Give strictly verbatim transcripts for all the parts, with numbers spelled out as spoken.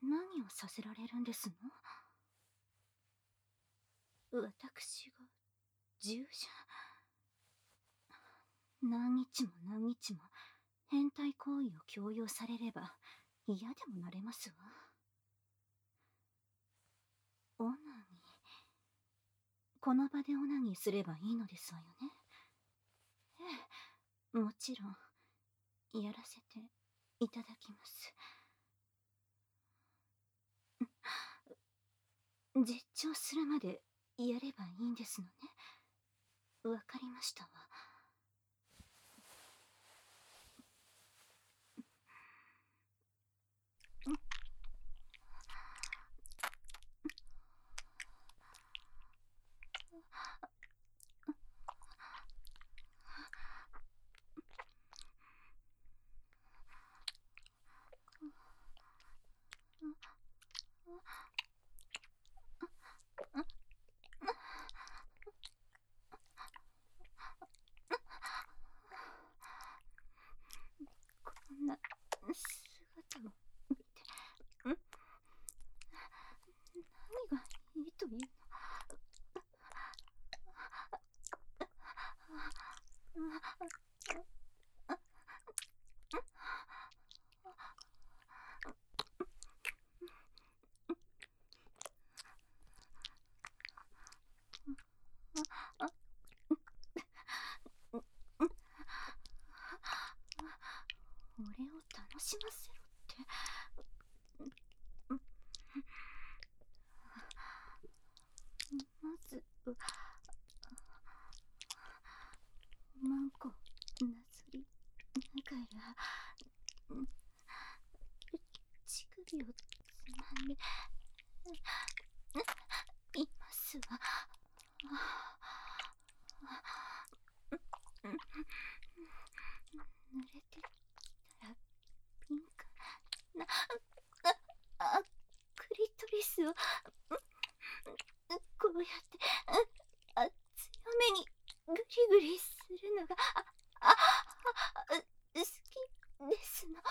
何をさせられるんですの？私が従者。何日も何日も変態行為を強要されれば嫌でもなれますわ。オナニー、この場でオナニーすればいいのですわよね。ええ、もちろんやらせていただきます。絶頂するまでやればいいんですのね。わかりましたわ。こんな姿を見て、ん？何がいいというの？俺を楽しませろって。まずはマンコなぞりながら乳首をつまんでいますわ。濡れてきたらピンクなあクリトリスをこうやってあ強めにグリグリするのがああ好きですの。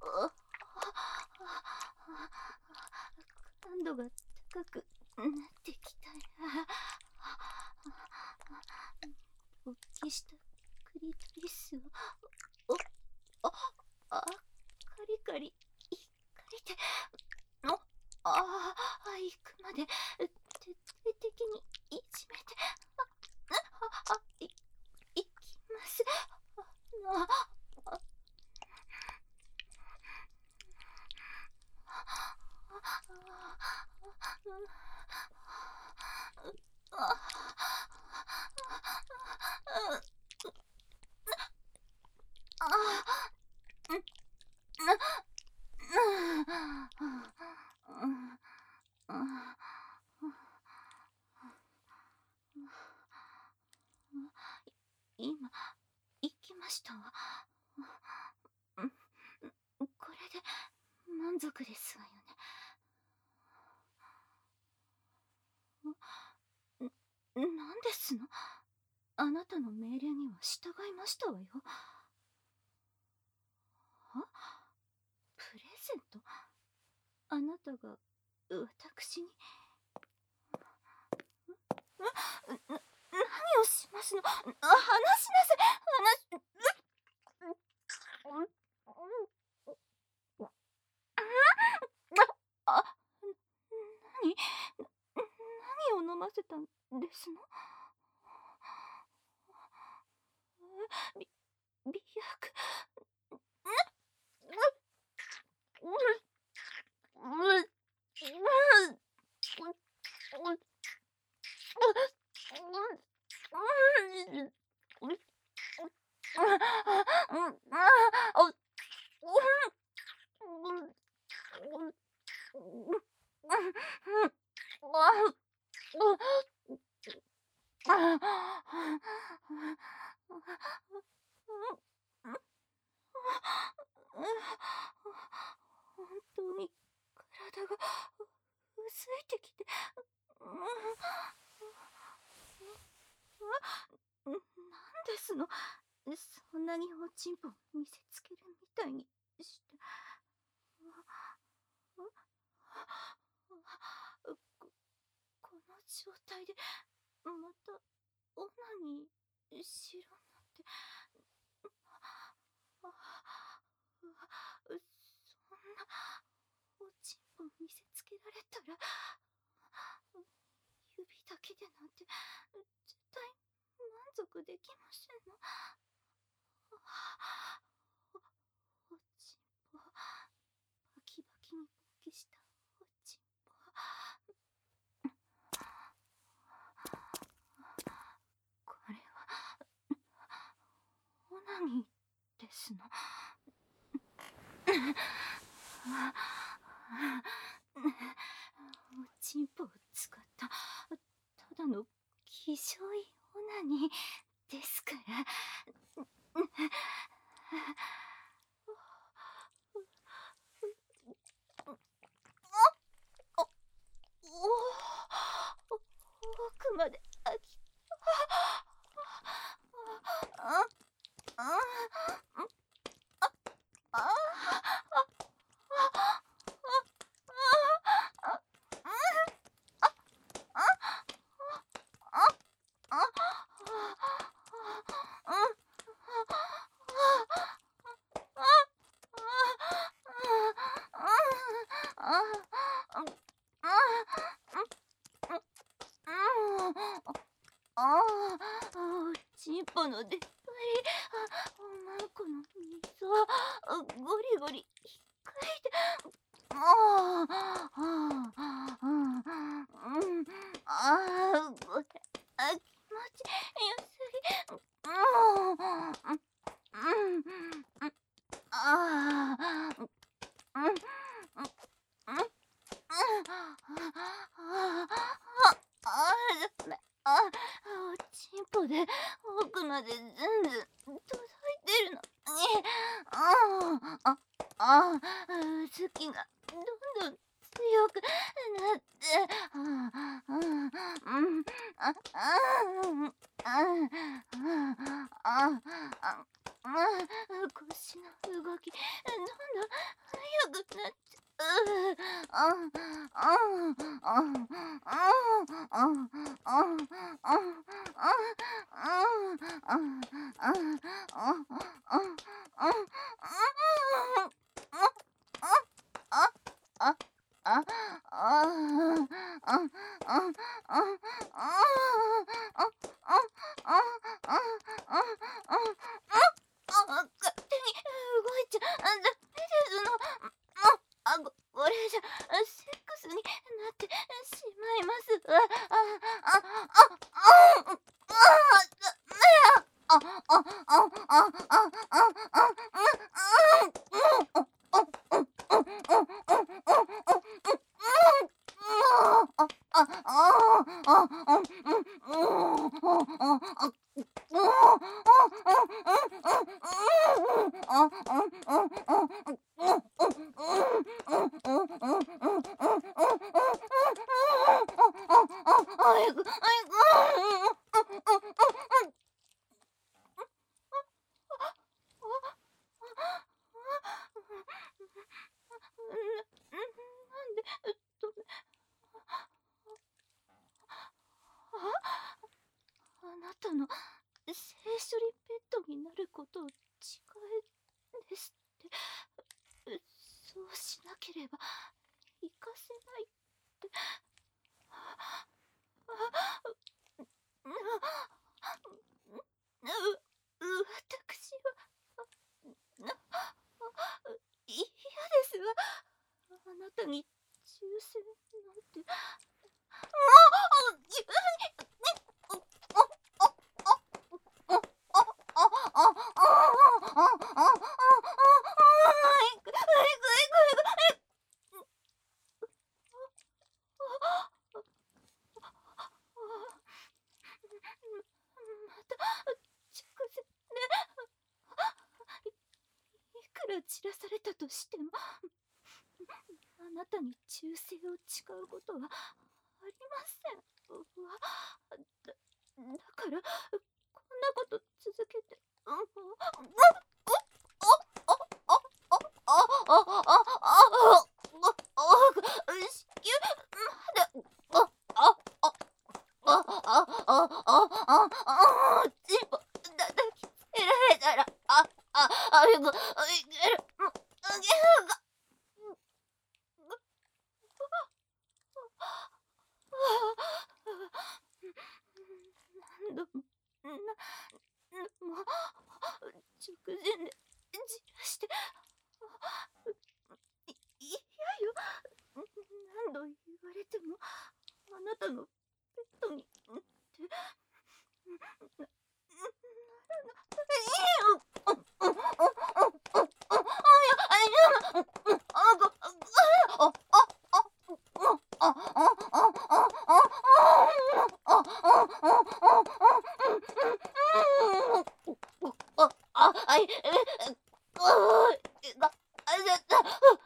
感度が高くなってきたら勃起したクリトリスをおああカリカリ引っかりておああ行くまで徹底的にいじめてあああいいきます。ああ今行きましたわ。これで満足ですわよね。なんですの？あなたの命令には従いましたわよ。は？プレゼント？あなたが私にな何をしますの？あ話しなさい。話あ何何を飲ませたんですの？び美薬。本当に体がうずいてきて、なんですの？そんなにおちんぽ見せつけるみたいにして。 状態でまたオナニーしろなんて。あうわうそんなおちんぽ見せつけられたら指だけでなんて絶対満足できませんの。おおちんぽバキバキに勃起したおちんぽ。これはオナニーですの。おちんぽを使ったただの気丈いオナニーですから。奥まであきああああチンポの出っ張り、おまんこの水をゴリゴリ引っかいて、ああああうんああこれあ気持ちよすぎ、うんうんああうんうんあ、おちんぽで奥までずんずん届いてるのに、ああ、あ、あ、好きがどんどん強くなって、あ、うん、あ、あ、あ、あ、あ、腰の動きどんどん速くなって。うああああ勝手に動いちゃダメですの。あ、ここれじゃセックスになってしまいます。あ、あ、あ、あ、あ、あ、ダメや。あ、あ、あ、あ、あ、あ、あ、あなたの性処理ペットになることを誓えですって。そうしなければ行かせないって。私は嫌ですわ。あなたに忠誠なんて。いくら散らされたとしてもあなたに忠誠を誓うことはありませんわ。だ、だからこんなこと続けて、うん、あ、あ、あ、あ、あ、あ、あ、あ、あ、子宮まで、あ、あ、あ、 あああチンポ叩きつけられたらあああいこいけるもうあげるか何度もなもう直前でじらしてい嫌よ何度言われてもあなたのペットにってななあ、あい、え、あい、が、あ、だった。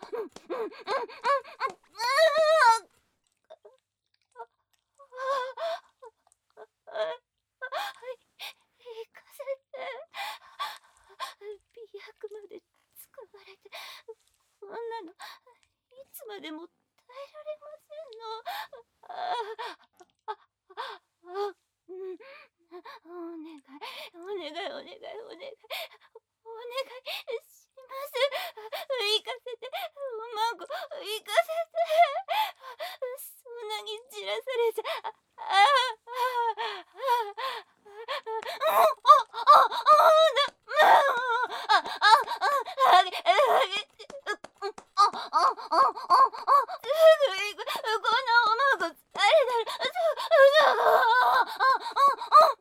行かせて。美薬まで使われて、こんなの、いつまでも耐えられませんの。ああ、あ、あ、うん、お願い、お願い、お願い、お願い、お願いします。行かせて、おまんこ、行かせて。そんなにじらされちゃ、ああ、ああ、ああ、ああ、ああ、あげ、あげて、あ、あ、あ、あ、すぐ行く、こんなおまんこ疲れたら、すぐ、ああ、ああ、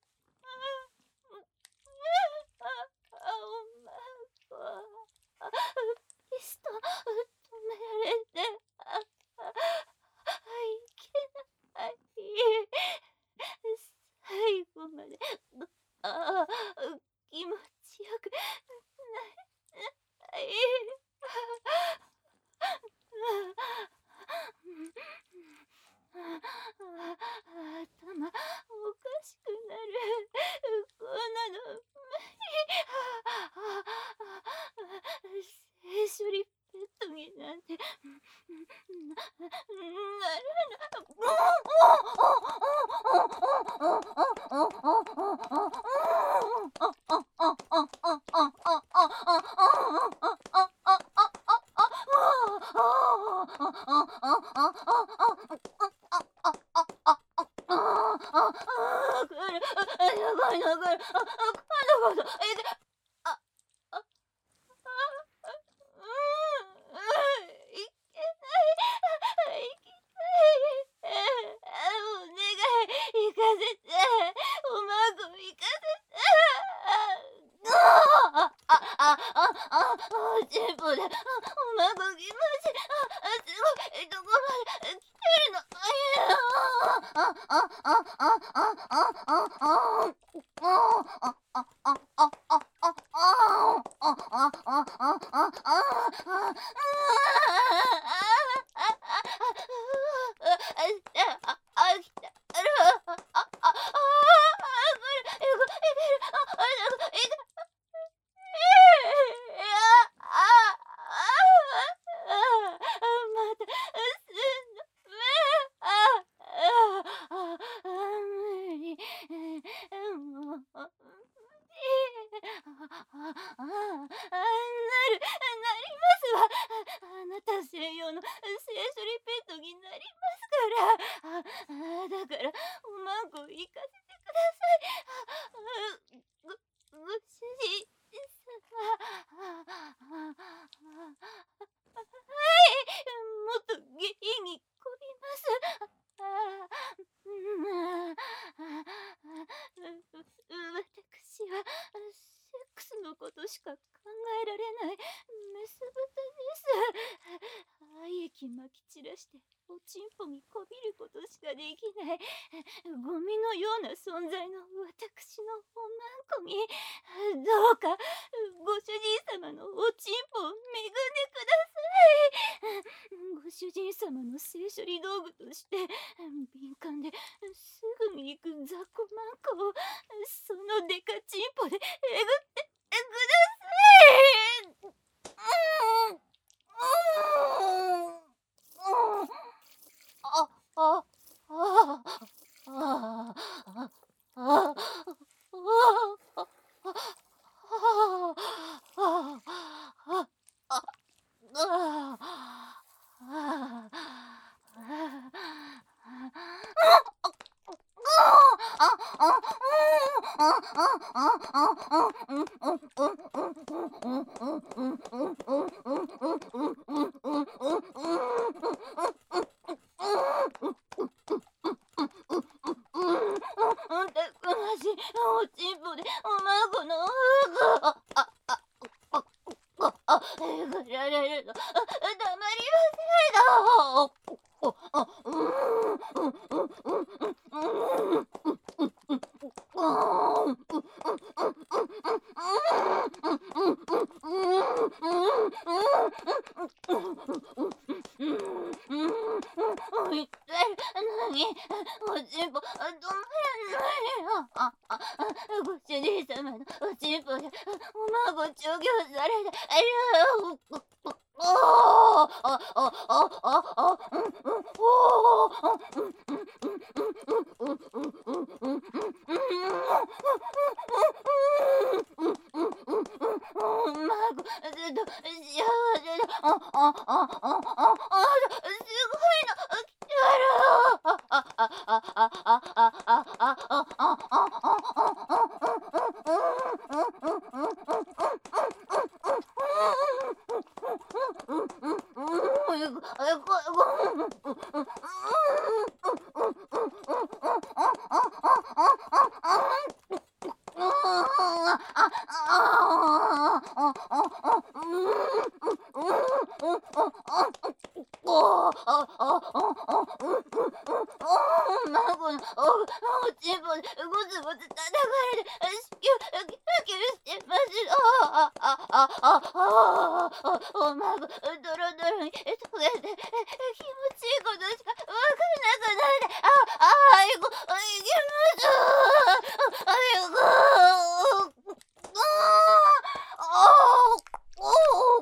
おまんこ、ピストン止められて、あ、いけない。最後まで、ああ、気持ちよくない。頭おかしくなる。こんなの無理。性処理ペットになんてなおちんぽでおまごのふぐをえぐられるのたまりませんの。言ってるのにおちんぽ止まらないよ。ご主人様のおちんぽでおまご調教されてあらおああああああうんうんおーうんうんうんうんうんうんうんまごずっと幸せだああああああすごいの来たらあああああああああああ孫のおおちんぽでごつごつ叩かれてキュキュキュしてますああああああお孫ドロドロに溶けて気持ちいいことしかわからなくなってあああいこいきますあいこああおお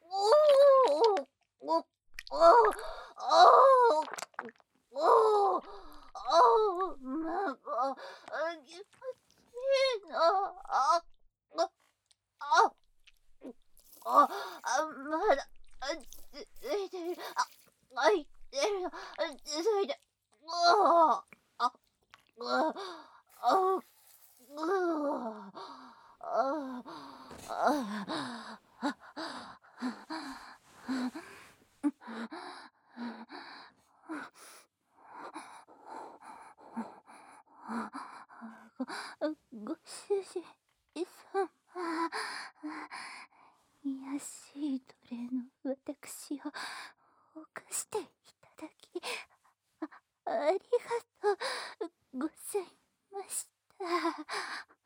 おおおおおおあまご気持ちいいなああああまだついてるあ開いてるの続いてうああうああうああご主人様癒しい奴隷の私を犯していただき あ, ありがとうございました。